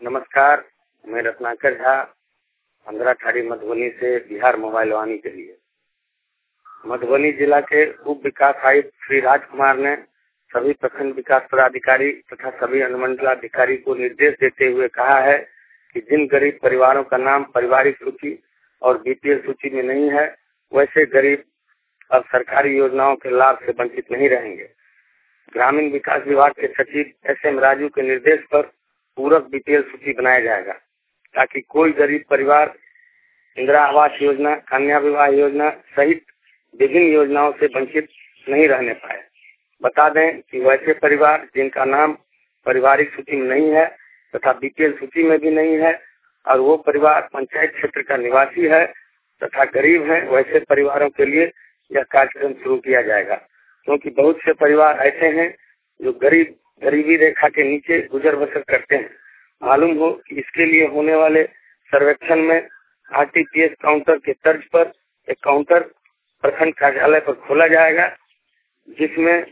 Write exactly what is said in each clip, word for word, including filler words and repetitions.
नमस्कार, मैं रत्नाकर झा अंधरा ठाड़ी मधुबनी से बिहार मोबाइल वाणी के लिए। मधुबनी जिला के उप विकास आयुक्त श्री राजकुमार ने सभी प्रखंड विकास पदाधिकारी तथा सभी अनुमंडलाधिकारी को निर्देश देते हुए कहा है कि जिन गरीब परिवारों का नाम पारिवारिक सूची और बीपीएल सूची में नहीं है, वैसे गरीब अब सरकारी योजनाओं के लाभ से वंचित नहीं रहेंगे। ग्रामीण विकास विभाग के सचिव एस एम राजू के निर्देश पर पूरक बीपीएल सूची बनाया जाएगा ताकि कोई गरीब परिवार इंदिरा आवास योजना, कन्या विवाह योजना सहित विभिन्न योजनाओं से वंचित नहीं रहने पाए। बता दें कि वैसे परिवार जिनका नाम पारिवारिक सूची में नहीं है तथा बीपीएल सूची में भी नहीं है और वो परिवार पंचायत क्षेत्र का निवासी है तथा गरीब है, वैसे परिवारों के लिए यह कार्यक्रम शुरू किया जाएगा, क्योंकि बहुत से परिवार ऐसे हैं जो गरीब गरीबी रेखा के नीचे गुजर बसर करते हैं। मालूम हो कि इसके लिए होने वाले सर्वेक्षण में आरटीपीएस काउंटर के तर्ज पर एक काउंटर प्रखंड कार्यालय पर खोला जाएगा, जिसमें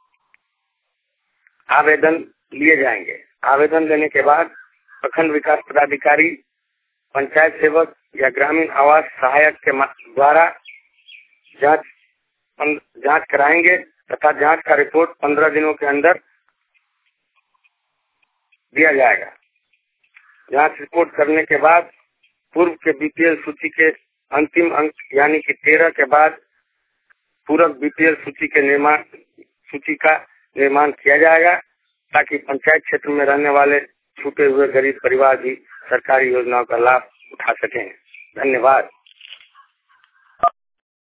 आवेदन लिए जाएंगे। आवेदन लेने के बाद प्रखंड विकास पदाधिकारी, पंचायत सेवक या ग्रामीण आवास सहायक के द्वारा जांच जांच कराएंगे तथा जांच का रिपोर्ट पंद्रह दिनों के अंदर दिया जाएगा। जांच रिपोर्ट करने के बाद पूर्व के बीपीएल सूची के अंतिम अंक यानी कि तेरह के बाद पूरक बीपीएल सूची के निर्माण सूची का निर्माण किया जाएगा ताकि पंचायत क्षेत्र में रहने वाले छूटे हुए गरीब परिवार भी सरकारी योजनाओं का लाभ उठा सकें। धन्यवाद।